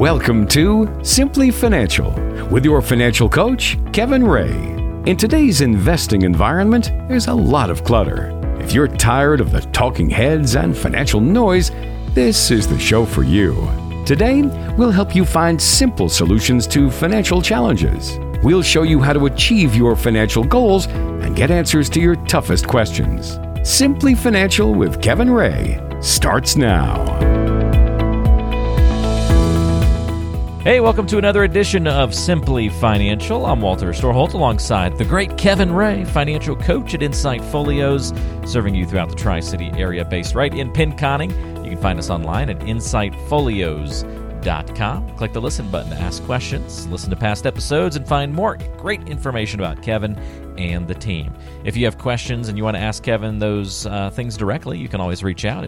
Welcome to Simply Financial with your financial coach, Kevin Ray. In today's investing environment, there's a lot of clutter. If you're tired of the talking heads and financial noise, this is the show for you. Today, we'll help you find simple solutions to financial challenges. We'll show you how to achieve your financial goals and get answers to your toughest questions. Simply Financial with Kevin Ray starts now. Hey, welcome to another edition of Simply Financial. I'm Walter Storholt alongside the great Kevin Ray, financial coach at Insight Folios, serving you throughout the Tri-City area based right in Pinconning. You can find us online at insightfolios.com. Click the listen button to ask questions, listen to past episodes, and find more great information about Kevin and the team. If you have questions and you want to ask Kevin those things directly, you can always reach out at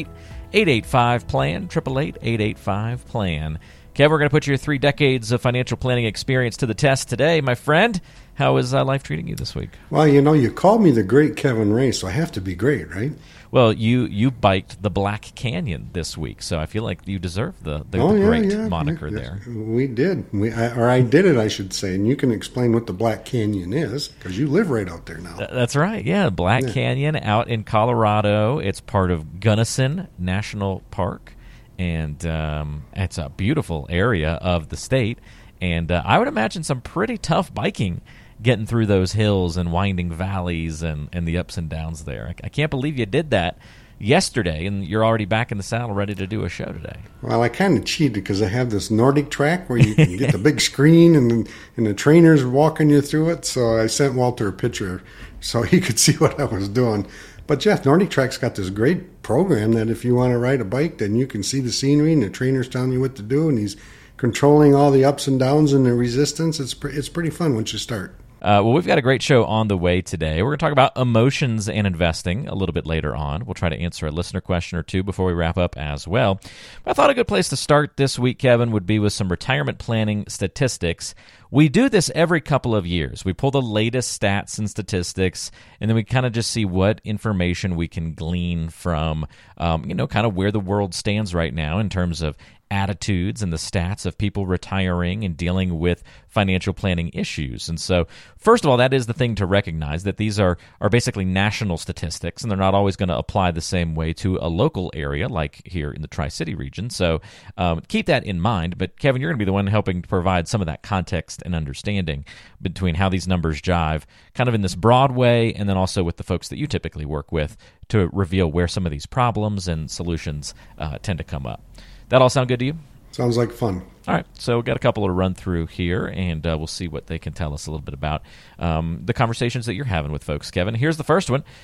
888-885-PLAN, 888-885-PLAN. Kev, we're going to put your 3 decades of financial planning experience to the test today. My friend, how is life treating you this week? Well, you called me the great Kevin Ray, so I have to be great, right? Well, you biked the Black Canyon this week, so I feel like you deserve the great moniker there. We did. I did it, I should say, and you can explain what the Black Canyon is, because you live right out there now. That's right, yeah. Black Canyon out in Colorado. It's part of Gunnison National Park. And it's a beautiful area of the state. And I would imagine some pretty tough biking getting through those hills and winding valleys and the ups and downs there. I can't believe you did that yesterday, and you're already back in the saddle ready to do a show today. Well, I kind of cheated because I have this Nordic track where you can get the big screen and the trainers walking you through it. So I sent Walter a picture so he could see what I was doing. But Jeff, Nordic Track's got this great program that if you want to ride a bike, then you can see the scenery and the trainer's telling you what to do, and he's controlling all the ups and downs and the resistance. It's pretty fun once you start. Well, we've got a great show on the way today. We're going to talk about emotions and investing a little bit later on. We'll try to answer a listener question or two before we wrap up as well. But I thought a good place to start this week, Kevin, would be with some retirement planning statistics. We do this every couple of years. We pull the latest stats and statistics, and then we kind of just see what information we can glean from, kind of where the world stands right now in terms of attitudes and the stats of people retiring and dealing with financial planning issues. And so, first of all, that is the thing to recognize, that these are basically national statistics, and they're not always going to apply the same way to a local area like here in the Tri-City region. So keep that in mind. But Kevin, you're going to be the one helping to provide some of that context and understanding between how these numbers jive kind of in this broad way, and then also with the folks that you typically work with to reveal where some of these problems and solutions tend to come up. That all sound good to you? Sounds like fun. All right, so we've got a couple to run through here, and we'll see what they can tell us a little bit about the conversations that you're having with folks, Kevin. Here's the first one.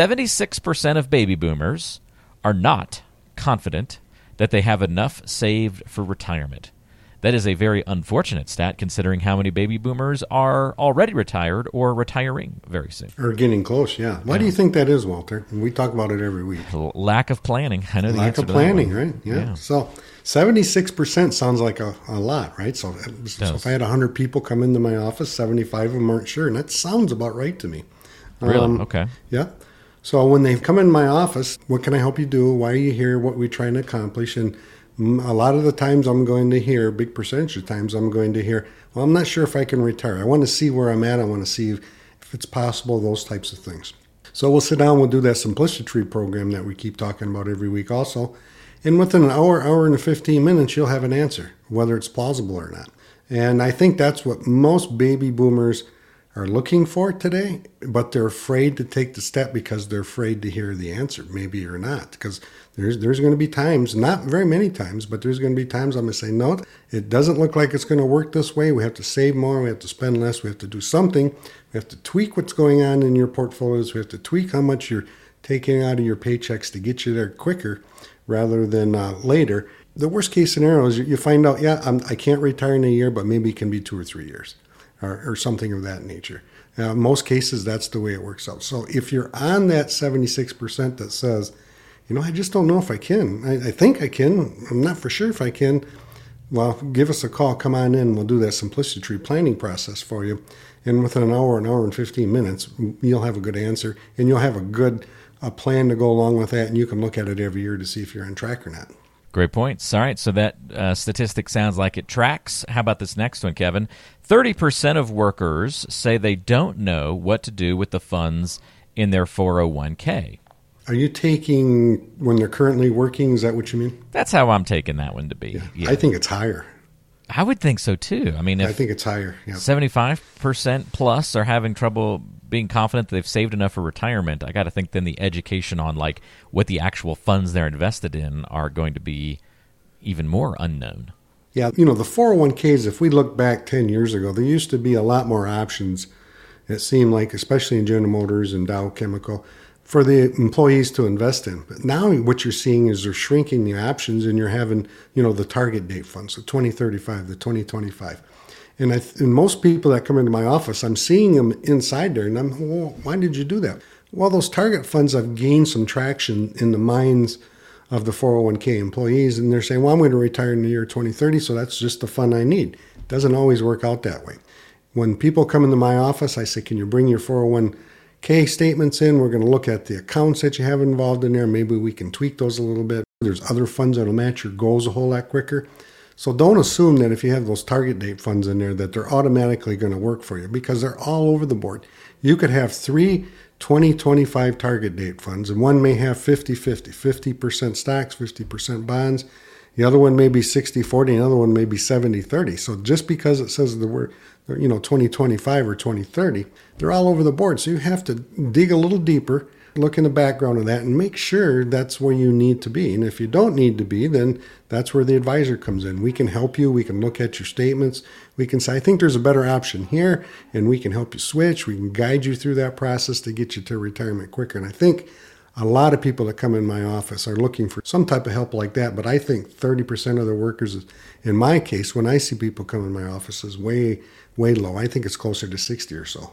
76% of baby boomers are not confident that they have enough saved for retirement. That is a very unfortunate stat, considering how many baby boomers are already retired or retiring very soon. Or getting close, yeah. Why do you think that is, Walter? We talk about it every week. Lack of planning. I know the lack answer of to planning, that one. right? Yeah. So 76% sounds like a lot, right? So if I had 100 people come into my office, 75 of them aren't sure, and that sounds about right to me. Really? Okay. Yeah. So when they come in my office, what can I help you do? Why are you here? What are we trying to accomplish? And a lot of the times I'm going to hear, a big percentage of times I'm going to hear, well, I'm not sure if I can retire. I want to see where I'm at. I want to see if it's possible, those types of things. So we'll sit down, we'll do that Simplicity program that we keep talking about every week also. And within an hour and 15 minutes, you'll have an answer, whether it's plausible or not. And I think that's what most baby boomers are looking for today, but they're afraid to take the step because they're afraid to hear the answer, maybe or not. Because there's going to be times, not very many times, but there's going to be times I'm going to say, no, it doesn't look like it's going to work this way. We have to save more. We have to spend less. We have to do something. We have to tweak what's going on in your portfolios. We have to tweak how much you're taking out of your paychecks to get you there quicker rather than later. The worst case scenario is you find out, I can't retire in a year, but maybe it can be 2 or 3 years. Or something of that nature. In most cases, that's the way it works out. So if you're on that 76% that says, I just don't know if I can. I think I can. I'm not for sure if I can. Well, give us a call. Come on in. We'll do that Simplicity planning process for you. And within an hour and 15 minutes, you'll have a good answer. And you'll have a good plan to go along with that. And you can look at it every year to see if you're on track or not. Great points. All right, so that statistic sounds like it tracks. How about this next one, Kevin? 30% of workers say they don't know what to do with the funds in their 401k. Are you taking when they're currently working? Is that what you mean? That's how I'm taking that one to be. Yeah. Yeah. I think it's higher. I would think so, too. I mean, I think it's higher. Yeah. 75% plus are having trouble being confident that they've saved enough for retirement, I got to think then the education on like what the actual funds they're invested in are going to be even more unknown. Yeah, the 401ks, if we look back 10 years ago, there used to be a lot more options, it seemed like, especially in General Motors and Dow Chemical, for the employees to invest in. But now what you're seeing is they're shrinking the options, and you're having, the target date funds, the 2035, the 2025. And most people that come into my office, I'm seeing them inside there, and well, why did you do that? Well, those target funds have gained some traction in the minds of the 401k employees, and they're saying, well, I'm going to retire in the year 2030, so that's just the fund I need. It doesn't always work out that way. When people come into my office, I say, can you bring your 401k statements in? We're going to look at the accounts that you have involved in there. Maybe we can tweak those a little bit. There's other funds that will match your goals a whole lot quicker. So don't assume that if you have those target date funds in there that they're automatically going to work for you, because they're all over the board. You could have 3 2025 target date funds, and one may have 50-50, 50% stocks, 50% bonds. The other one may be 60-40, another one may be 70-30. So just because it says the word, 2025 or 2030, they're all over the board. So you have to dig a little deeper, look in the background of that, and make sure that's where you need to be. And if you don't need to be, then that's where the advisor comes in. We can help you. We can look at your statements. We can say, I think there's a better option here, and we can help you switch. We can guide you through that process to get you to retirement quicker. And I think a lot of people that come in my office are looking for some type of help like that. But I think 30% of the workers, in my case, when I see people come in my office, is way, way low. I think it's closer to 60 or so.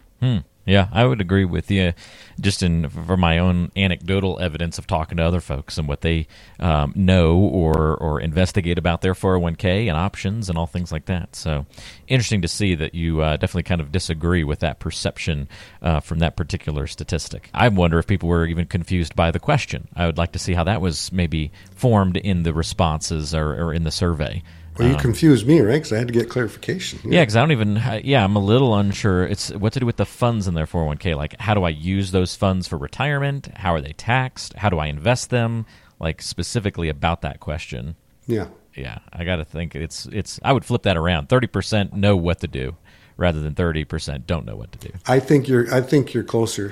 Yeah, I would agree with you. Just for my own anecdotal evidence of talking to other folks and what they know or investigate about their 401k and options and all things like that. So interesting to see that you definitely kind of disagree with that perception from that particular statistic. I wonder if people were even confused by the question. I would like to see how that was maybe formed in the responses or in the survey. Well, you confused me, right? Because I had to get clarification. Yeah, because I don't even, I'm a little unsure. It's what to do with the funds in their 401k. Like, how do I use those funds for retirement? How are they taxed? How do I invest them? Like, specifically about that question. Yeah. Yeah, I got to think I would flip that around. 30% know what to do, rather than 30% don't know what to do. I think you're closer,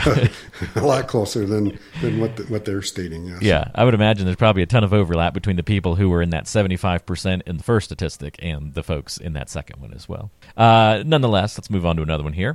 a lot closer than what they're stating. Yes. Yeah, I would imagine there's probably a ton of overlap between the people who were in that 75% in the first statistic and the folks in that second one as well. Nonetheless, let's move on to another one here.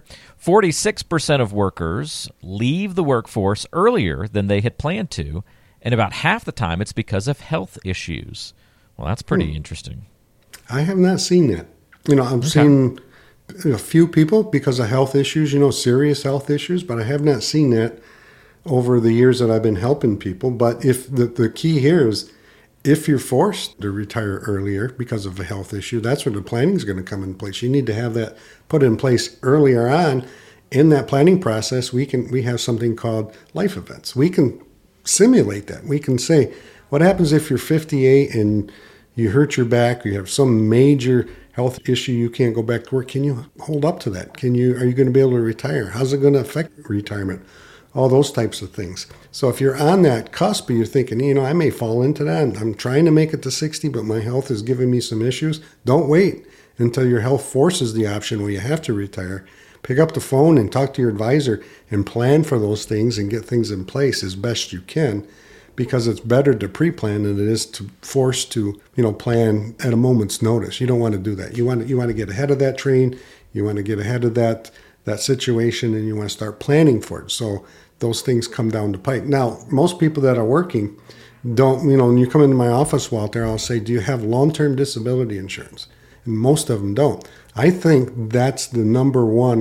46% of workers leave the workforce earlier than they had planned to, and about half the time it's because of health issues. Well, that's pretty interesting. I have not seen that. I've seen a few people because of health issues, serious health issues, but I have not seen that over the years that I've been helping people. But if the key here is if you're forced to retire earlier because of a health issue, that's where the planning is going to come in place. You need to have that put in place earlier on. In that planning process, we have something called life events. We can simulate that. We can say, what happens if you're 58 and you hurt your back, or you have some major health issue, you can't go back to work? Can you hold up to that? Are you going to be able to retire? How's it going to affect retirement? All those types of things. So if you're on that cusp, you're thinking, I may fall into that. I'm trying to make it to 60, but my health is giving me some issues. Don't wait until your health forces the option where you have to retire. Pick up the phone and talk to your advisor and plan for those things and get things in place as best you can, because it's better to pre-plan than it is to force to, plan at a moment's notice. You don't want to do that. You want to get ahead of that train. You want to get ahead of that situation, and you want to start planning for it. So those things come down the pike. Now, most people that are working don't, when you come into my office, Walter, I'll say, do you have long-term disability insurance? And most of them don't. I think that's the number one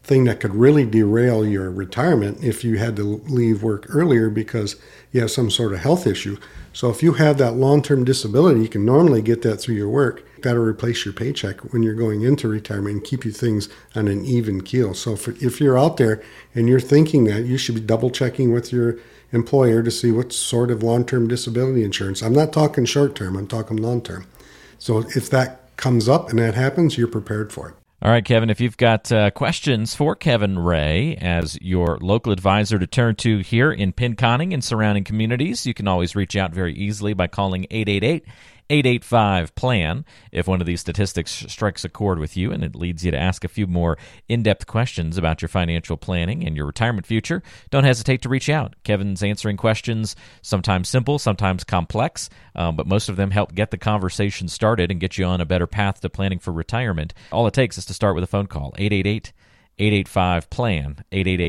thing that could really derail your retirement if you had to leave work earlier because you have some sort of health issue. So if you have that long-term disability, you can normally get that through your work. That'll replace your paycheck when you're going into retirement and keep you things on an even keel. So if you're out there and you're thinking that, you should be double checking with your employer to see what sort of long-term disability insurance. I'm not talking short-term, I'm talking long-term. So if that comes up and that happens, you're prepared for it. All right, Kevin, if you've got questions for Kevin Ray as your local advisor to turn to here in Pinconning and surrounding communities, you can always reach out very easily by calling 888-885-PLAN. If one of these statistics strikes a chord with you and it leads you to ask a few more in-depth questions about your financial planning and your retirement future, don't hesitate to reach out. Kevin's answering questions, sometimes simple, sometimes complex, but most of them help get the conversation started and get you on a better path to planning for retirement. All it takes is to start with a phone call, 888-885-PLAN,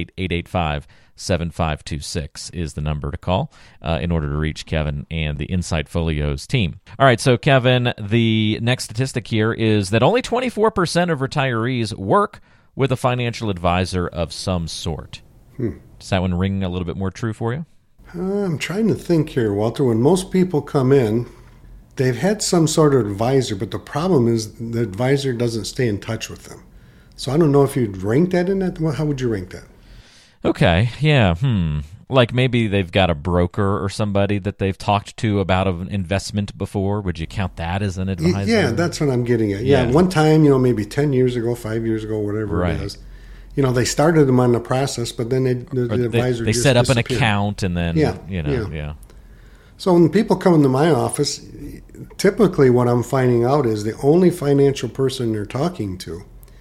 888-885-7526 is the number to call in order to reach Kevin and the Insight Folios team. All right, so Kevin, the next statistic here is that only 24% of retirees work with a financial advisor of some sort. Does that one ring a little bit more true for you? I'm trying to think here, Walter. When most people come in, they've had some sort of advisor, but the problem is the advisor doesn't stay in touch with them. So I don't know if you'd rank that in that. How would you rank that? Okay, yeah, Like maybe they've got a broker or somebody that they've talked to about an investment before. Would you count that as an advisor? Yeah, that's what I'm getting at. Yeah, one time, maybe 10 years ago, 5 years ago, whatever it is. They started them on the process, but then the advisor they just set up disappeared. an account and then, yeah. So when people come into my office, typically what I'm finding out is the only financial person they're talking to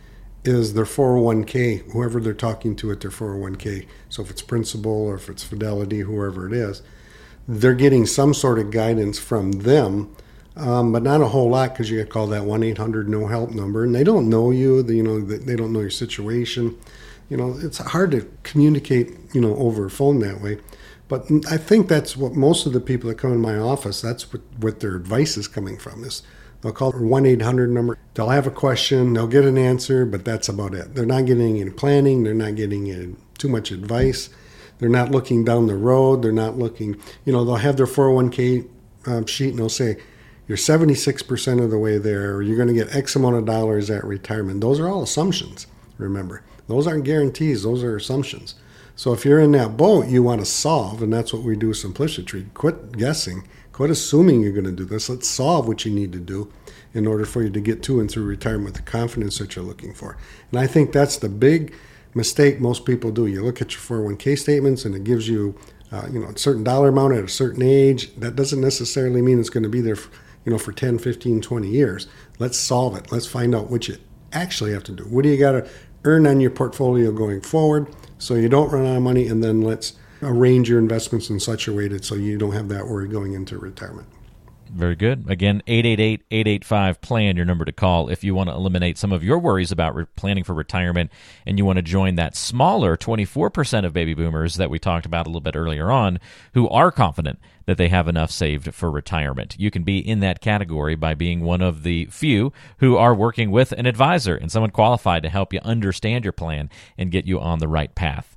is their 401k, whoever they're talking to at their 401k. So if it's Principal or if it's Fidelity, whoever it is, they're getting some sort of guidance from them, but not a whole lot because you get called that 1-800-NO-HELP number, and they don't know you. They don't know your situation. It's hard to communicate, over a phone that way. But I think that's what most of the people that come in my office, that's what their advice is coming from. They'll call the 1-800 number. They'll have a question. They'll get an answer, but that's about it. They're not getting any planning. They're not getting too much advice. They're not looking down the road. They're not looking, they'll have their 401k sheet and they'll say, you're 76% of the way there, or you're going to get X amount of dollars at retirement. Those are all assumptions, remember. Those aren't guarantees. Those are assumptions. So if you're in that boat, you want to solve, and that's what we do with Simplicity. Quit guessing. Quit assuming you're going to do this. Let's solve what you need to do in order for you to get to and through retirement with the confidence that you're looking for. And I think that's the big mistake most people do. You look at your 401k statements and it gives you, a certain dollar amount at a certain age. That doesn't necessarily mean it's going to be there, for 10, 15, 20 years. Let's solve it. Let's find out what you actually have to do. What do you got to earn on your portfolio going forward so you don't run out of money, and then let's arrange your investments in such a way that so you don't have that worry going into retirement. Very good. Again, 888-885-PLAN, your number to call if you want to eliminate some of your worries about planning for retirement and you want to join that smaller 24% of baby boomers that we talked about a little bit earlier on who are confident that they have enough saved for retirement. You can be in that category by being one of the few who are working with an advisor and someone qualified to help you understand your plan and get you on the right path.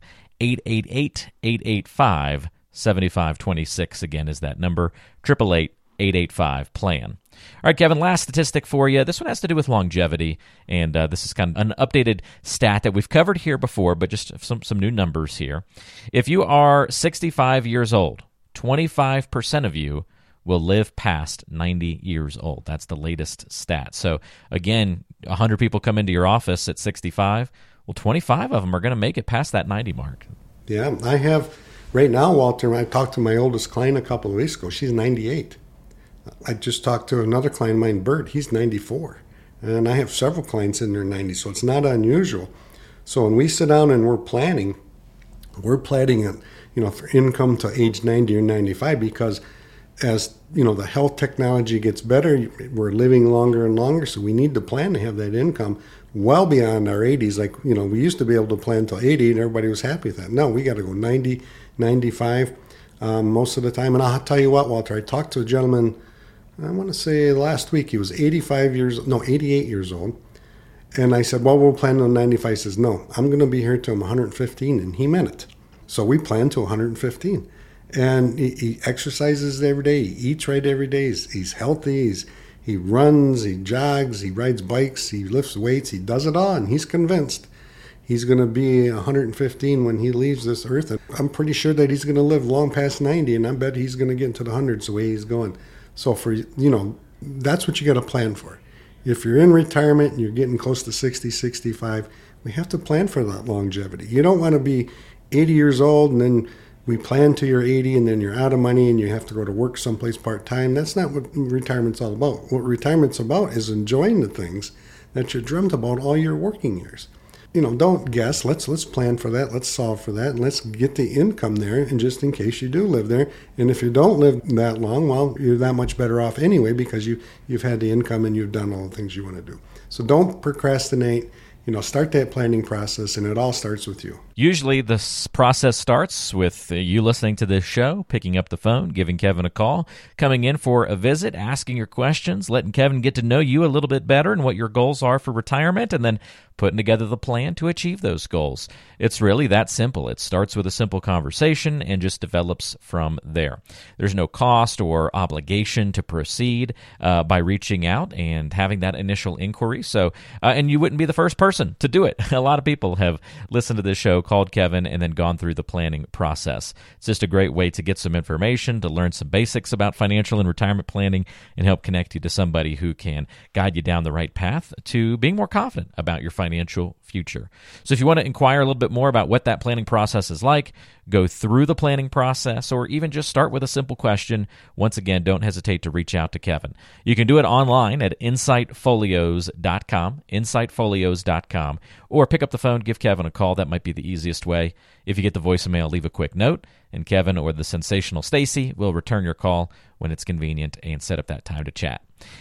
888-885-7526 again is that number. 888-885-PLAN. All right, Kevin, last statistic for you. This one has to do with longevity, and this is kind of an updated stat that we've covered here before, but just some new numbers here. If you are 65 years old, 25% of you will live past 90 years old. That's the latest stat. So, again, 100 people come into your office at 65. Well, 25 of them are going to make it past that 90 mark. Yeah, I have... Right now, Walter, I talked to my oldest client a couple of weeks ago. She's 98. I just talked to another client of mine, Bert. He's 94. And I have several clients in their 90s, so it's not unusual. So when we sit down and we're planning for income to age 90 or 95 because as, the health technology gets better, we're living longer and longer, so we need to plan to have that income well beyond our 80s. Like, we used to be able to plan till 80 and everybody was happy with that. No, we got to go 90, 95 most of the time. And I'll tell you what, Walter, I talked to a gentleman, I want to say last week, he was 88 years old. And I said, well, we'll plan on 95. He says, no, I'm going to be here till I'm 115. And he meant it. So we planned to 115. And he exercises every day. He eats right every day. He's healthy. He runs, he jogs, he rides bikes, he lifts weights. He does it all. And he's convinced he's going to be 115 when he leaves this earth. And I'm pretty sure that he's going to live long past 90. And I bet he's going to get into the hundreds the way he's going. So that's what you got to plan for. If you're in retirement and you're getting close to 60, 65, we have to plan for that longevity. You don't want to be 80 years old and then we plan till you're 80 and then you're out of money and you have to go to work someplace part-time. That's not what retirement's all about. What retirement's about is enjoying the things that you dreamt about all your working years. Don't guess. Let's plan for that. Let's solve for that. And let's get the income there. And just in case you do live there. And if you don't live that long, well, you're that much better off anyway because you've had the income and you've done all the things you want to do. So don't procrastinate. Start that planning process, and it all starts with you. Usually this process starts with you listening to this show, picking up the phone, giving Kevin a call, coming in for a visit, asking your questions, letting Kevin get to know you a little bit better and what your goals are for retirement, and then putting together the plan to achieve those goals. It's really that simple. It starts with a simple conversation and just develops from there. There's no cost or obligation to proceed by reaching out and having that initial inquiry. So, and you wouldn't be the first person to do it. A lot of people have listened to this show, called Kevin, and then gone through the planning process. It's just a great way to get some information, to learn some basics about financial and retirement planning, and help connect you to somebody who can guide you down the right path to being more confident about your financial future. So if you want to inquire a little bit more about what that planning process is like, go through the planning process, or even just start with a simple question, once again, don't hesitate to reach out to Kevin. You can do it online at insightfolios.com, insightfolios.com, or pick up the phone, give Kevin a call. That might be the easiest way. If you get the voicemail, leave a quick note, and Kevin or the sensational Stacy will return your call when it's convenient and set up that time to chat.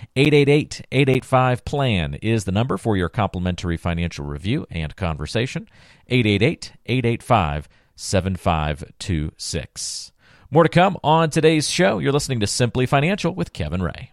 888-885-PLAN is the number for your complimentary financial review and conversation. 888-885-7526. More to come on today's show. You're listening to Simply Financial with Kevin Ray.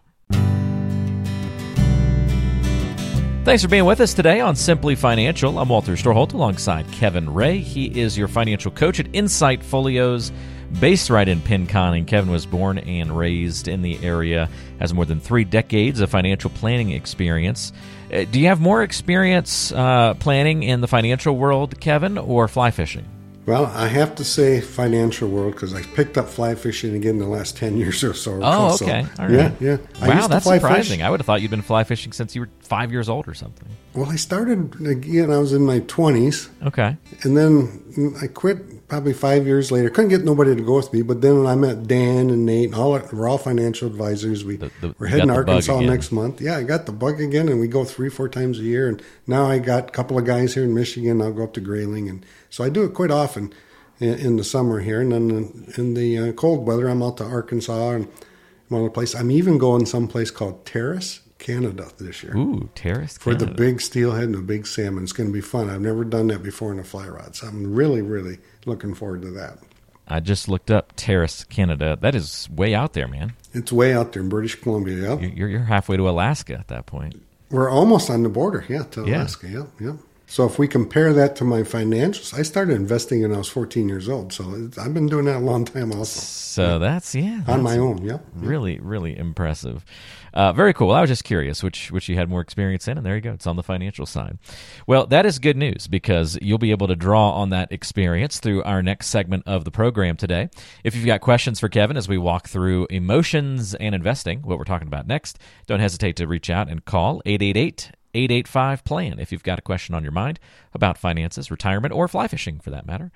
Thanks for being with us today on Simply Financial. I'm Walter Storholt alongside Kevin Ray. He is your financial coach at Insight Folios, based right in Pinconning. Kevin was born and raised in the area, has more than 3 decades of financial planning experience. Do you have more experience planning in the financial world, Kevin, or fly fishing? Well, I have to say financial world because I picked up fly fishing again in the last 10 years or so. Oh, okay. So, all right. Yeah. Wow, that's surprising. I would have thought you'd been fly fishing since you were 5 years old or something. Well, I started again, I was in my 20s. Okay. And then I quit probably 5 years later. Couldn't get nobody to go with me, but then I met Dan and Nate, and we're all financial advisors. We're heading to Arkansas next month. Yeah, I got the bug again, and we go 3-4 times a year. And now I got a couple of guys here in Michigan. I'll go up to Grayling. And so I do it quite often in the summer here. And then in the cold weather, I'm out to Arkansas and one place. I'm even going someplace called Terrace, Canada this year. Ooh, Terrace, for Canada. The big steelhead and the big salmon. It's going to be fun. I've never done that before in a fly rod, so I'm really, really looking forward to that. I just looked up Terrace, Canada. That is way out there, man. It's way out there in British Columbia, yeah. You're halfway to Alaska at that point. We're almost on the border, to Alaska, yeah. So if we compare that to my financials, I started investing when I was 14 years old. So I've been doing that a long time also. So that's on my own, yeah. Really, really impressive. Very cool. I was just curious which you had more experience in, and there you go. It's on the financial side. Well, that is good news because you'll be able to draw on that experience through our next segment of the program today. If you've got questions for Kevin as we walk through emotions and investing, what we're talking about next, don't hesitate to reach out and call 888-885-PLAN if you've got a question on your mind about finances, retirement, or fly fishing for that matter.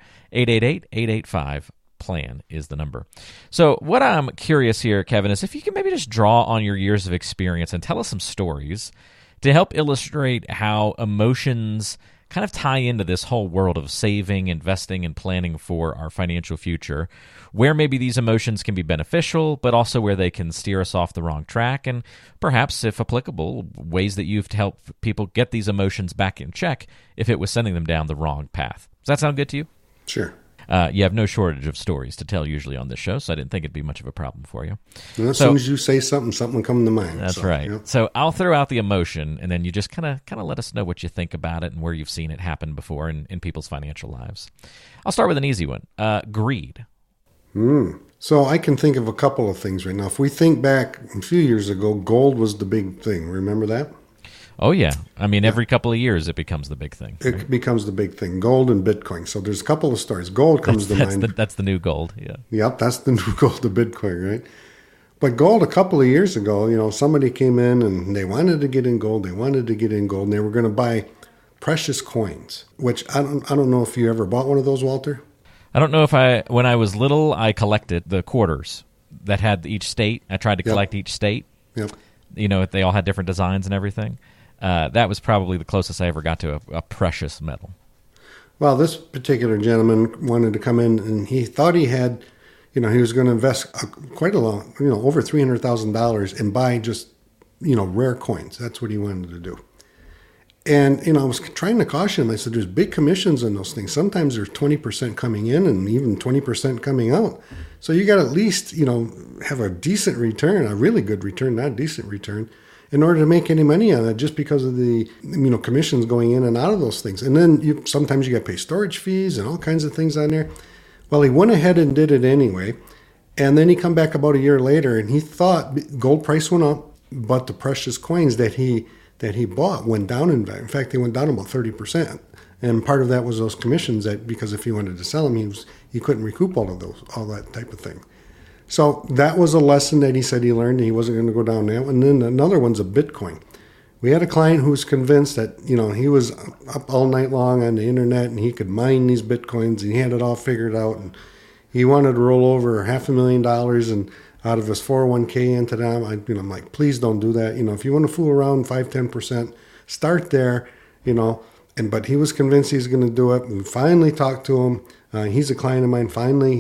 888-885-PLAN is the number. So what I'm curious here, Kevin, is if you can maybe just draw on your years of experience and tell us some stories to help illustrate how emotions kind of tie into this whole world of saving, investing, and planning for our financial future, where maybe these emotions can be beneficial, but also where they can steer us off the wrong track, and perhaps, if applicable, ways that you've helped people get these emotions back in check if it was sending them down the wrong path. Does that sound good to you? Sure. You have no shortage of stories to tell usually on this show, so I didn't think it'd be much of a problem for you. And as soon as you say something, something will come to mind. That's right. Yeah. So I'll throw out the emotion, and then you just kind of let us know what you think about it and where you've seen it happen before in people's financial lives. I'll start with an easy one. Greed. So I can think of a couple of things right now. If we think back a few years ago, gold was the big thing. Remember that? Oh, yeah. I mean, every couple of years it becomes the big thing. Right? It becomes the big thing. Gold and Bitcoin. So there's a couple of stories. Gold comes to mind. That's the new gold, yeah. Yep, that's the new gold, the Bitcoin, right? But gold, a couple of years ago, somebody came in and they wanted to get in gold. And they were going to buy precious coins, which I don't know if you ever bought one of those, Walter. I don't know if when I was little, I collected the quarters that had each state. I tried to collect each state. Yep. They all had different designs and everything. That was probably the closest I ever got to a precious metal. Well, this particular gentleman wanted to come in, and he thought he had, he was going to invest quite a lot, over $300,000 and buy just, rare coins. That's what he wanted to do. And, I was trying to caution him. I said, there's big commissions in those things. Sometimes there's 20% coming in and even 20% coming out. So you got to at least, have a decent return, a really good return, not a decent return, in order to make any money on it, just because of the, commissions going in and out of those things. And then sometimes you got to pay storage fees and all kinds of things on there. Well, he went ahead and did it anyway. And then he come back about a year later, and he thought gold price went up, but the precious coins that he bought went down in value. In fact, they went down about 30%. And part of that was those commissions because if he wanted to sell them, he couldn't recoup all that type of thing. So that was a lesson that he said he learned, and he wasn't going to go down that. And then another one's a Bitcoin. We had a client who was convinced that, he was up all night long on the internet and he could mine these Bitcoins and he had it all figured out. And he wanted to roll over $500,000 and out of his 401k into them. I'm like, please don't do that. If you want to fool around 5-10%, start there, but he was convinced he's going to do it. We finally talked to him. He's a client of mine. Finally,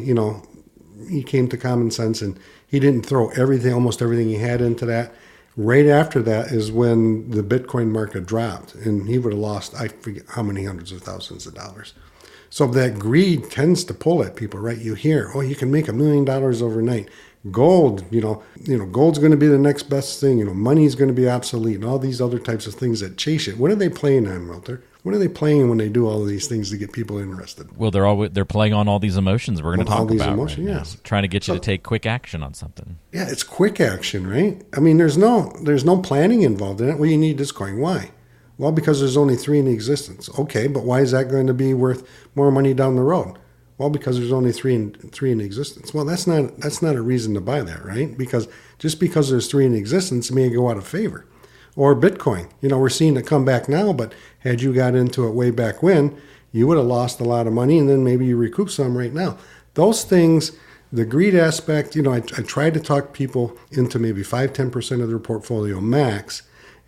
he came to common sense and he didn't throw almost everything he had into that. Right after that is when the Bitcoin market dropped, and he would have lost, I forget how many hundreds of thousands of dollars. So that greed tends to pull at people, right? You hear, you can make $1 million overnight. Gold, gold's going to be the next best thing. Money's going to be obsolete, and all these other types of things that chase it. What are they playing on, Walter? What are they playing when they do all of these things to get people interested? Well, they're playing on all these emotions we're going to talk about. All these emotions, yes. Trying to get you to take quick action on something. Yeah, it's quick action, right? I mean, there's no planning involved in it. Well, you need this coin. Why? Well, because there's only 3 in existence. Okay, but why is that going to be worth more money down the road? Well, because there's only three in existence. Well, that's not a reason to buy that, right? Because just because there's 3 in existence, it may go out of favor. Or Bitcoin. We're seeing it come back now, but had you got into it way back when, you would have lost a lot of money, and then maybe you recoup some right now. Those things, the greed aspect, I try to talk people into maybe 5-10% of their portfolio max,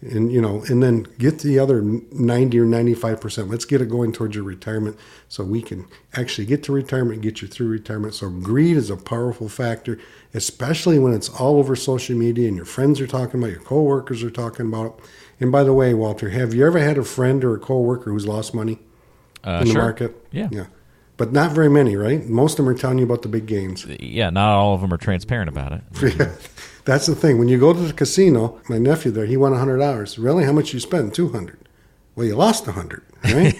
and then get the other 90 or 95%. Let's get it going towards your retirement so we can actually get to retirement and get you through retirement. So greed is a powerful factor, especially when it's all over social media and your friends are talking about it, your coworkers are talking about it. And by the way, Walter, have you ever had a friend or a coworker who's lost money in the market? Yeah. But not very many, right? Most of them are telling you about the big gains. Yeah, not all of them are transparent about it. Yeah. That's the thing. When you go to the casino, my nephew there, he won $100. Really? How much you spend? $200. Well, you lost $100, right?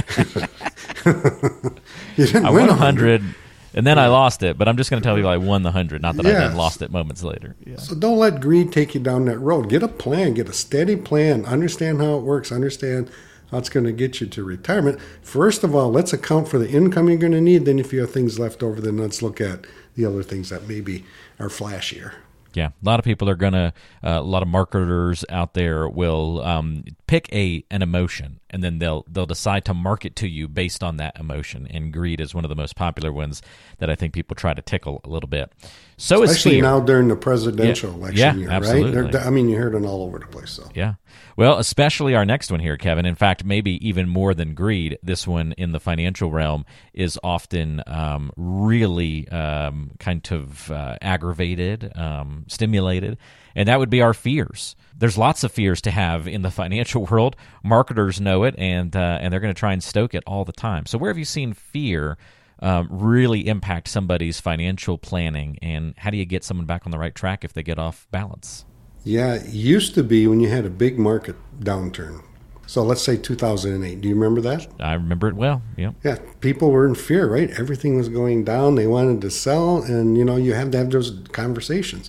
You didn't win $100. And then I lost it, but I'm just going to tell you I won the 100, not that I then lost it moments later. Yeah. So don't let greed take you down that road. Get a plan. Get a steady plan. Understand how it works. Understand how it's going to get you to retirement. First of all, let's account for the income you're going to need. Then if you have things left over, then let's look at the other things that maybe are flashier. Yeah, a lot of people are going to, a lot of marketers out there will pick an emotion, and then they'll decide to market to you based on that emotion. And greed is one of the most popular ones that I think people try to tickle a little bit. So especially is fear. Now during the presidential election year, absolutely. Right? You heard it all over the place. So. Yeah. Well, especially our next one here, Kevin. In fact, maybe even more than greed, this one in the financial realm is often really kind of aggravated, stimulated, and that would be our fears. There's lots of fears to have in the financial world. Marketers know it, and they're going to try and stoke it all the time. So where have you seen fear really impact somebody's financial planning, and how do you get someone back on the right track if they get off balance? Yeah, it used to be when you had a big market downturn. So let's say 2008. Do you remember that? I remember it well. Yeah. Yeah, people were in fear, right? Everything was going down. They wanted to sell, and you have to have those conversations.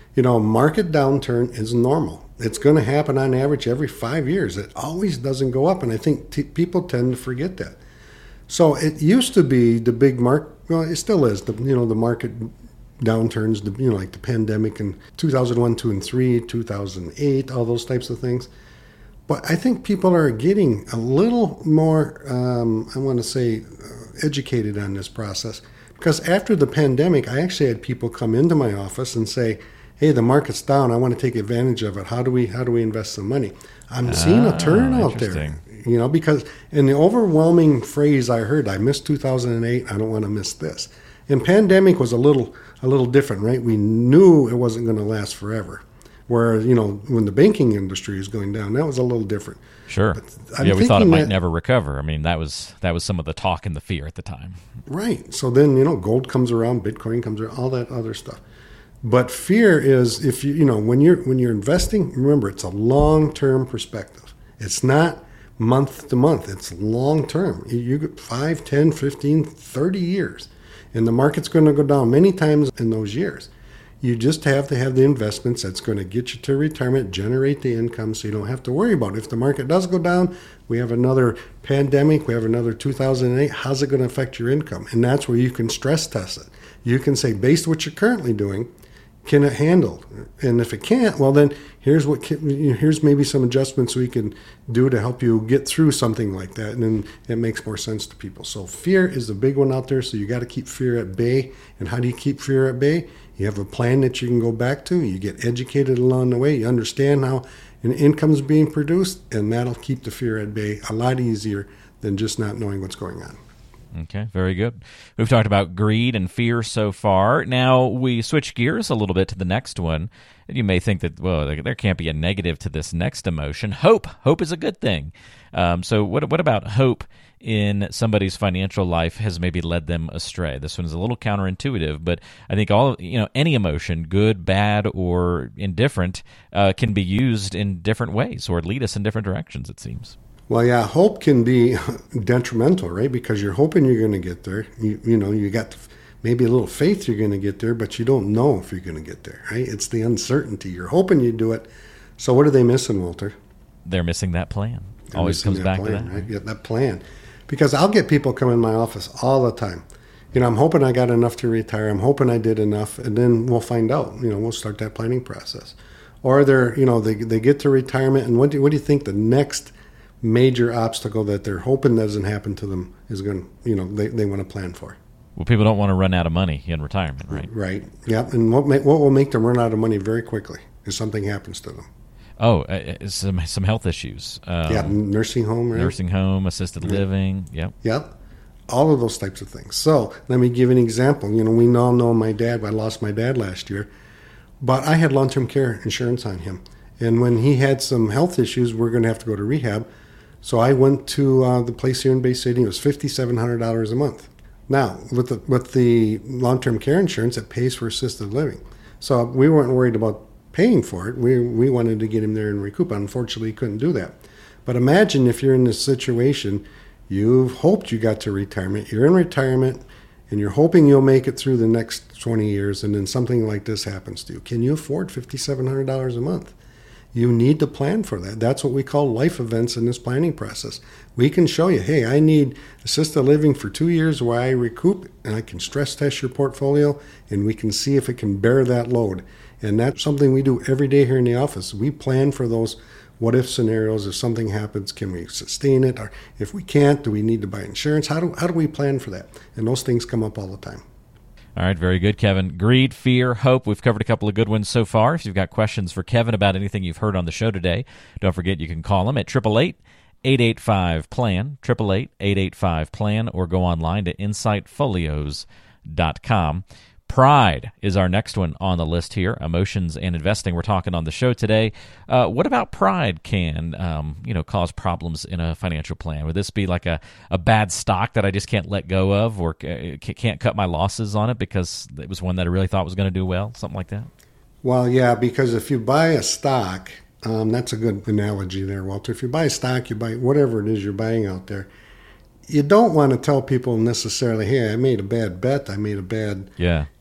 Market downturn is normal. It's going to happen on average every 5 years. It always doesn't go up, and I think people tend to forget that. So it used to be the big market. Well, it still is. The market downturns. Like the pandemic in 2001, 2, and 3, 2008, all those types of things. But I think people are getting a little more, I want to say, educated on this process. Because after the pandemic, I actually had people come into my office and say, "Hey, the market's down. I want to take advantage of it. How do we invest some money?" I'm seeing a turn out there. Because in the overwhelming phrase I heard, "I missed 2008. I don't want to miss this." And pandemic was a little different, right? We knew it wasn't going to last forever. Where, when the banking industry is going down, that was a little different. Sure. We thought it might never recover. I mean, that was some of the talk and the fear at the time. Right. So then, gold comes around, Bitcoin comes around, all that other stuff. But fear is, if when you're investing, remember, it's a long-term perspective. It's not month to month. It's long-term. You get 5, 10, 15, 30 years. And the market's going to go down many times in those years. You just have to have the investments that's going to get you to retirement, generate the income, so you don't have to worry about it. If the market does go down, we have another pandemic, we have another 2008, how's it going to affect your income? And that's where you can stress test it. You can say, based on what you're currently doing, can it handle? And if it can't, well then here's maybe some adjustments we can do to help you get through something like that, and then it makes more sense to people. So fear is the big one out there, so you got to keep fear at bay. And how do you keep fear at bay? You have a plan that you can go back to. You get educated along the way. You understand how an income is being produced, and that'll keep the fear at bay a lot easier than just not knowing what's going on. Okay, very good. We've talked about greed and fear so far. Now we switch gears a little bit to the next one. You may think that, well, there can't be a negative to this next emotion. Hope. Hope is a good thing. So what about hope in somebody's financial life has maybe led them astray? This one is a little counterintuitive, but I think any emotion, good, bad, or indifferent, can be used in different ways or lead us in different directions, it seems. Well, yeah, hope can be detrimental, right? Because you're hoping you're going to get there. You got maybe a little faith you're going to get there, but you don't know if you're going to get there, right? It's the uncertainty. You're hoping you do it. So what are they missing, Walter? They're missing that plan. Always comes back to that. Right? Yeah, that plan. Because I'll get people come in my office all the time. I'm hoping I got enough to retire. I'm hoping I did enough, and then we'll find out. We'll start that planning process. Or they get to retirement, and what do you think the next major obstacle that they're hoping doesn't happen to them is going to, they want to plan for? Well, people don't want to run out of money in retirement, right? Right. Yeah. And what will make them run out of money very quickly if something happens to them? Oh, some health issues. Nursing home, right? Nursing home, assisted living. Yep. Yep. All of those types of things. So let me give an example. We all know my dad. I lost my dad last year, but I had long-term care insurance on him. And when he had some health issues, we're going to have to go to rehab. So I went to the place here in Bay City. It was $5,700 a month. Now, with the long-term care insurance, it pays for assisted living. So we weren't worried about paying for it. We wanted to get him there and recoup. Unfortunately, couldn't do that. But imagine if you're in this situation, you've hoped you got to retirement, you're in retirement, and you're hoping you'll make it through the next 20 years, and then something like this happens to you. Can you afford $5,700 a month? You need to plan for that. That's what we call life events in this planning process. We can show you, hey, I need assisted living for 2 years where I recoup, and I can stress test your portfolio, and we can see if it can bear that load. And that's something we do every day here in the office. We plan for those what-if scenarios. If something happens, can we sustain it? Or if we can't, do we need to buy insurance? How do we plan for that? And those things come up all the time. All right, very good, Kevin. Greed, fear, hope. We've covered a couple of good ones so far. If you've got questions for Kevin about anything you've heard on the show today, don't forget you can call him at 888-885-PLAN, 888-885-PLAN, or go online to insightfolios.com. Pride is our next one on the list here. Emotions and investing. We're talking on the show today. What about pride can, cause problems in a financial plan? Would this be like a bad stock that I just can't let go of, or can't cut my losses on it because it was one that I really thought was going to do well? Something like that? Well, yeah, because if you buy a stock, that's a good analogy there, Walter. If you buy a stock, you buy whatever it is you're buying out there. You don't want to tell people necessarily, hey, I made a bad bet, I made a bad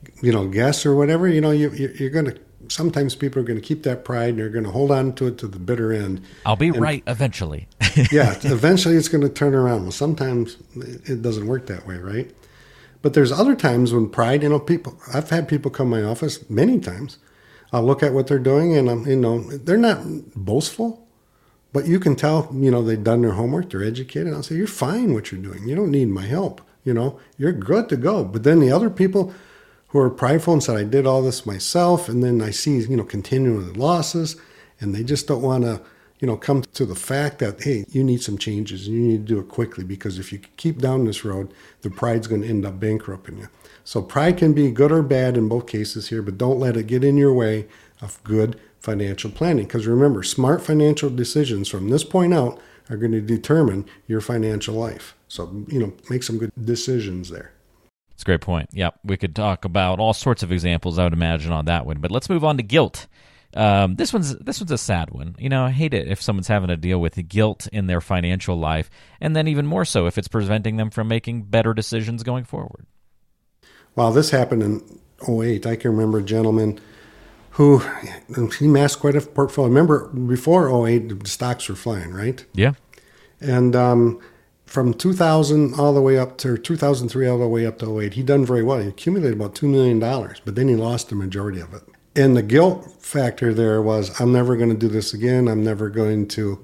guess or whatever. You're going to, sometimes people are going to keep that pride and they're going to hold on to it to the bitter end. I'll be right eventually. Yeah, eventually it's going to turn around. Well, sometimes it doesn't work that way, right? But there's other times when pride, I've had people come to my office many times. I'll look at what they're doing and, they're not boastful. But you can tell, they've done their homework, they're educated. I'll say, you're fine what you're doing. You don't need my help. You're good to go. But then the other people who are prideful and said, I did all this myself, and then I see, continuing losses, and they just don't want to, come to the fact that, hey, you need some changes, and you need to do it quickly, because if you keep down this road, the pride's going to end up bankrupting you. So pride can be good or bad in both cases here, but don't let it get in your way of good financial planning. Because remember, smart financial decisions from this point out are going to determine your financial life. So, make some good decisions there. That's a great point. Yeah, we could talk about all sorts of examples, I would imagine, on that one. But let's move on to guilt. This one's a sad one. I hate it if someone's having to deal with the guilt in their financial life, and then even more so if it's preventing them from making better decisions going forward. Well, this happened in 2008. I can remember a gentleman who he amassed quite a portfolio. Remember, before 2008, the stocks were flying, right? Yeah. And from 2000 all the way up to 2003 all the way up to 2008, he done very well. He accumulated about $2 million, but then he lost the majority of it. And the guilt factor there was, I'm never going to do this again. I'm never going to,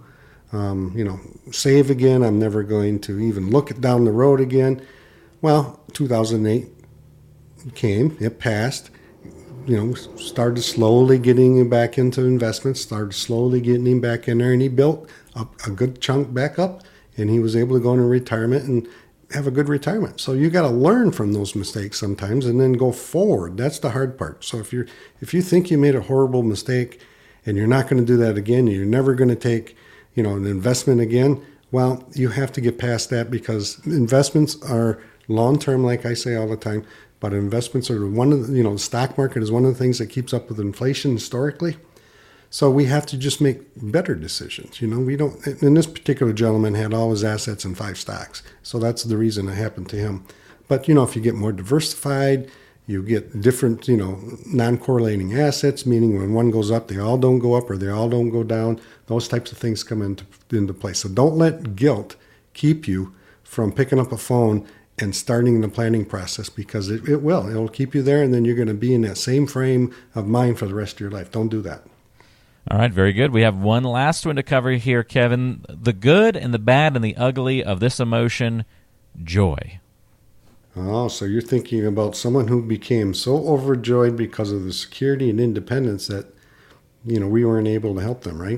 save again. I'm never going to even look down the road again. Well, 2008 came, it passed. Started slowly getting him back into investments, started slowly getting him back in there, and he built a good chunk back up, and he was able to go into retirement and have a good retirement. So you got to learn from those mistakes sometimes and then go forward. That's the hard part. So if you think you made a horrible mistake and you're not going to do that again, you're never going to take, an investment again, well, you have to get past that, because investments are long-term, like I say all the time. But investments are one of the, the stock market is one of the things that keeps up with inflation historically. So we have to just make better decisions. We don't, and this particular gentleman had all his assets in 5 stocks. So that's the reason it happened to him. But, if you get more diversified, you get different, non-correlating assets, meaning when one goes up, they all don't go up or they all don't go down. Those types of things come into place. So don't let guilt keep you from picking up a phone and starting the planning process, because it'll keep you there, and then you're going to be in that same frame of mind for the rest of your life. Don't do that. All right, very good. We have one last one to cover here, Kevin. The good and the bad and the ugly of this emotion, joy. Oh, so you're thinking about someone who became so overjoyed because of the security and independence that, we weren't able to help them, right?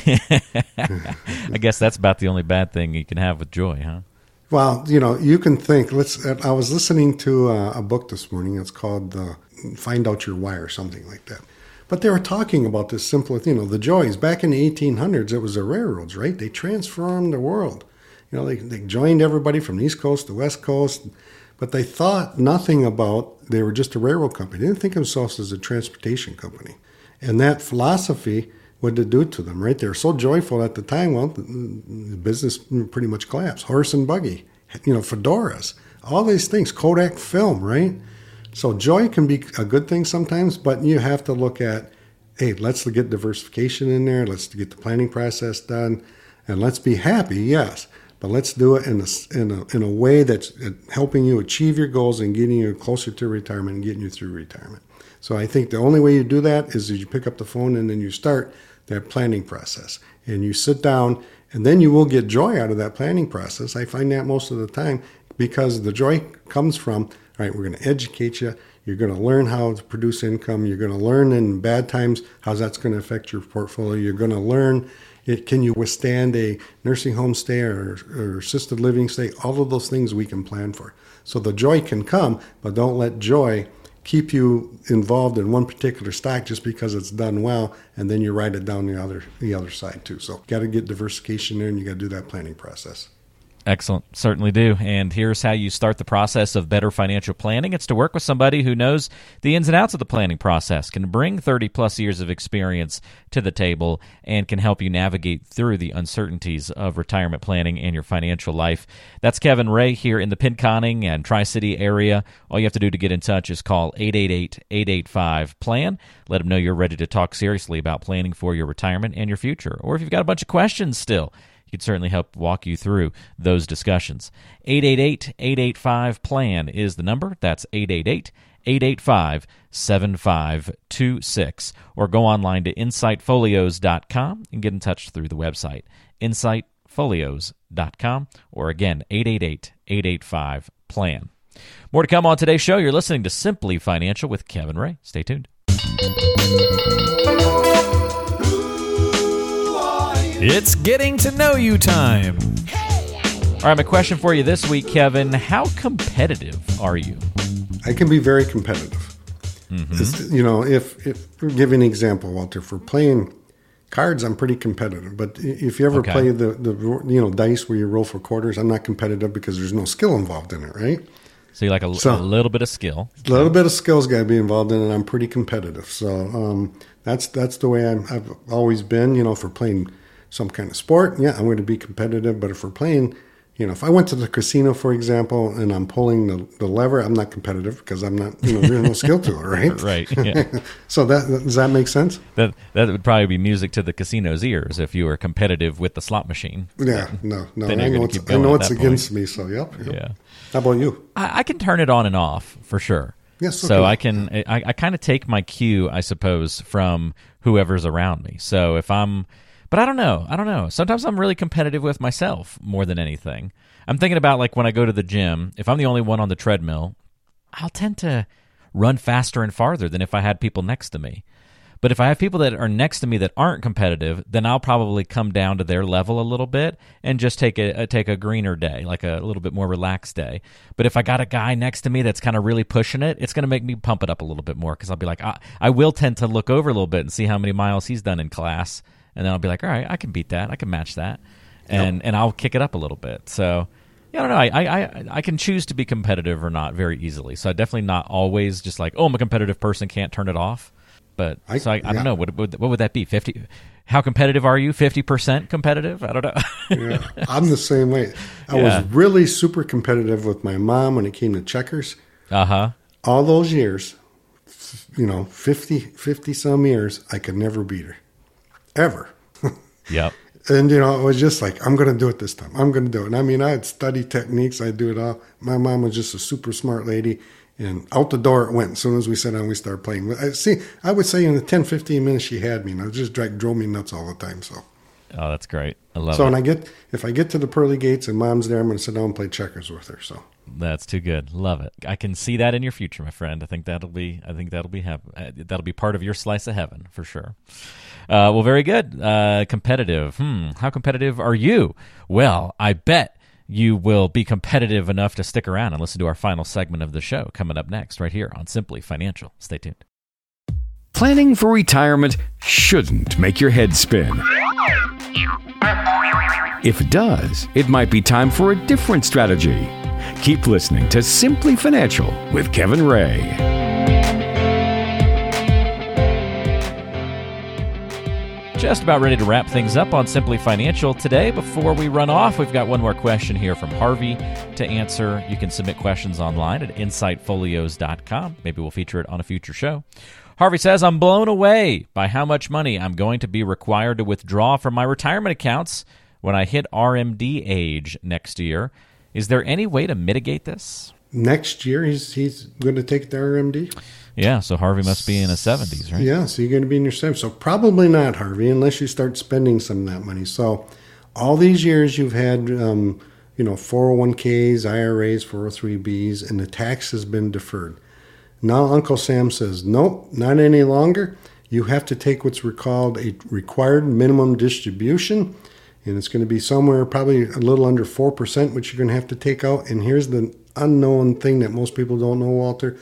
I guess that's about the only bad thing you can have with joy, huh? Well, you can think, I was listening to a book this morning. It's called Find Out Your Why or something like that. But they were talking about this simple, the joys. Back in the 1800s, it was the railroads, right? They transformed the world. They joined everybody from the East Coast to West Coast, but they thought nothing about, they were just a railroad company. They didn't think of themselves as a transportation company. And that philosophy, what did it do to them, right? They were so joyful at the time. Well, the business pretty much collapsed. Horse and buggy, fedoras, all these things, Kodak film, right? So joy can be a good thing sometimes, but you have to look at, hey, let's get diversification in there. Let's get the planning process done, and let's be happy, yes, but let's do it in a way that's helping you achieve your goals and getting you closer to retirement and getting you through retirement. So I think the only way you do that is you pick up the phone and then you start that planning process, and you sit down, and then you will get joy out of that planning process. I find that most of the time, because the joy comes from, all right, we're going to educate you. You're going to learn how to produce income. You're going to learn in bad times how that's going to affect your portfolio. You're going to learn, can you withstand a nursing home stay or assisted living stay? All of those things we can plan for. So the joy can come, but don't let joy keep you involved in one particular stock just because it's done well, and then you write it down the other side too. So got to get diversification there, and you got to do that planning process. Excellent. Certainly do. And here's how you start the process of better financial planning. It's to work with somebody who knows the ins and outs of the planning process, can bring 30-plus years of experience to the table, and can help you navigate through the uncertainties of retirement planning and your financial life. That's Kevin Ray here in the Pinconning and Tri-City area. All you have to do to get in touch is call 888-885-PLAN. Let them know you're ready to talk seriously about planning for your retirement and your future. Or if you've got a bunch of questions still, he could certainly help walk you through those discussions. 888-885-PLAN is the number. That's 888-885-7526. Or go online to insightfolios.com and get in touch through the website, insightfolios.com. Or again, 888-885-PLAN. More to come on today's show. You're listening to Simply Financial with Kevin Ray. Stay tuned. It's getting to know you time. All right, my question for you this week, Kevin, how competitive are you? I can be very competitive. If we'll give you an example, Walter, for playing cards, I'm pretty competitive. But if you ever play the dice where you roll for quarters, I'm not competitive because there's no skill involved in it, right? So you like a little bit of skill. A little bit of skill's got to be involved in it, and I'm pretty competitive. So that's the way I've always been, for playing some kind of sport. Yeah, I'm going to be competitive. But if we're playing, if I went to the casino, for example, and I'm pulling the lever, I'm not competitive because I'm not, there's no skill to it, right? Right. Yeah. So does that make sense? That would probably be music to the casino's ears if you were competitive with the slot machine. Yeah, no. I know it's against me, so yep. Yeah. How about you? I can turn it on and off for sure. Yes. Okay. So I kind of take my cue, I suppose, from whoever's around me. So but I don't know. Sometimes I'm really competitive with myself more than anything. I'm thinking about like when I go to the gym, if I'm the only one on the treadmill, I'll tend to run faster and farther than if I had people next to me. But if I have people that are next to me that aren't competitive, then I'll probably come down to their level a little bit and just take a greener day, like a little bit more relaxed day. But if I got a guy next to me that's kind of really pushing it, it's going to make me pump it up a little bit more because I'll be like, I will tend to look over a little bit and see how many miles he's done in class. And then I'll be like, all right, I can beat that. I can match that. And I'll kick it up a little bit. So, I don't know. I can choose to be competitive or not very easily. So I definitely not always just like, I'm a competitive person, can't turn it off. But I don't know. What would that be? 50? How competitive are you? 50% competitive? I don't know. Yeah, I'm the same way. I was really super competitive with my mom when it came to checkers. Uh-huh. All those years, 50 some years, I could never beat her. Ever. Yep. And, it was just like, I'm going to do it this time. I'm going to do it. And I mean, I had studied techniques. I'd do it all. My mom was just a super smart lady. And out the door it went. As soon as we sat down, we started playing. I would say in the 10, 15 minutes she had me. And it just drove me nuts all the time. So. Oh, that's great. I love it. So if I get to the pearly gates and mom's there, I'm going to sit down and play checkers with her. So. That's too good. Love it. I can see that in your future, my friend. I think that'll be part of your slice of heaven for sure. Well, very good. Competitive. How competitive are you? Well, I bet you will be competitive enough to stick around and listen to our final segment of the show coming up next right here on Simply Financial. Stay tuned. Planning for retirement shouldn't make your head spin. If it does, it might be time for a different strategy. Keep listening to Simply Financial with Kevin Ray. Just about ready to wrap things up on Simply Financial today. Before we run off, we've got one more question here from Harvey to answer. You can submit questions online at insightfolios.com. Maybe we'll feature it on a future show. Harvey says, I'm blown away by how much money I'm going to be required to withdraw from my retirement accounts when I hit RMD age next year. Is there any way to mitigate this? Next year, he's going to take the RMD? Yeah, so Harvey must be in his 70s, right? Yeah, so you're going to be in your 70s. So probably not, Harvey, unless you start spending some of that money. So all these years you've had, 401ks, IRAs, 403bs, and the tax has been deferred. Now Uncle Sam says, nope, not any longer. You have to take what's called a required minimum distribution, and it's going to be somewhere probably a little under 4%, which you're going to have to take out. And here's the unknown thing that most people don't know, Walter.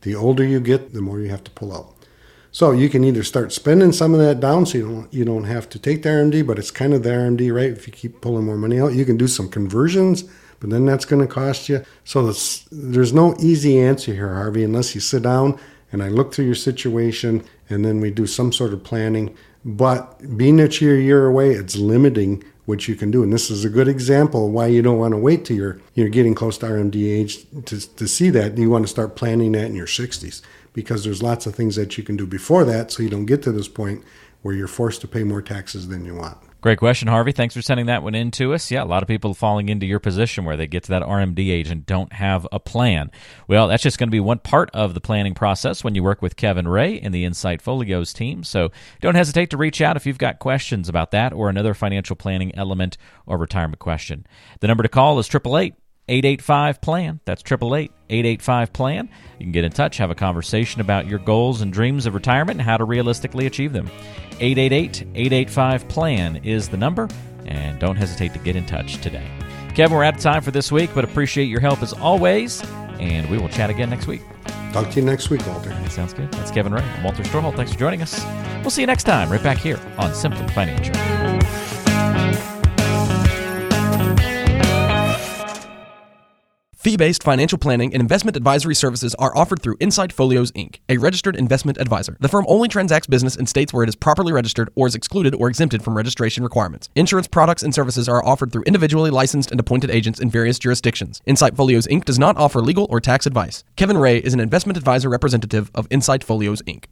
The older you get, the more you have to pull out. So you can either start spending some of that down so you don't have to take the RMD, but it's kind of the RMD, right? If you keep pulling more money out, you can do some conversions, but then that's going to cost you. So there's no easy answer here, Harvey, unless you sit down and I look through your situation and then we do some sort of planning. But being that you're a year away, it's limiting what you can do. And this is a good example of why you don't want to wait till you're getting close to RMD age to see that. You want to start planning that in your 60s. Because there's lots of things that you can do before that so you don't get to this point where you're forced to pay more taxes than you want. Great question, Harvey. Thanks for sending that one in to us. Yeah, a lot of people falling into your position where they get to that RMD age and don't have a plan. Well, that's just going to be one part of the planning process when you work with Kevin Ray and the Insight Folios team. So don't hesitate to reach out if you've got questions about that or another financial planning element or retirement question. The number to call is 888-885-PLAN. That's 888-885-PLAN. You can get in touch, have a conversation about your goals and dreams of retirement and how to realistically achieve them. 888-885-PLAN is the number, and don't hesitate to get in touch today. Kevin, we're out of time for this week, but appreciate your help as always, and we will chat again next week. Talk to you next week, Walter. That sounds good. That's Kevin Ray. I'm Walter Storholt. Thanks for joining us. We'll see you next time right back here on Simply Financial. Fee-based financial planning and investment advisory services are offered through Insight Folios, Inc., a registered investment advisor. The firm only transacts business in states where it is properly registered or is excluded or exempted from registration requirements. Insurance products and services are offered through individually licensed and appointed agents in various jurisdictions. Insight Folios, Inc. does not offer legal or tax advice. Kevin Ray is an investment advisor representative of Insight Folios, Inc.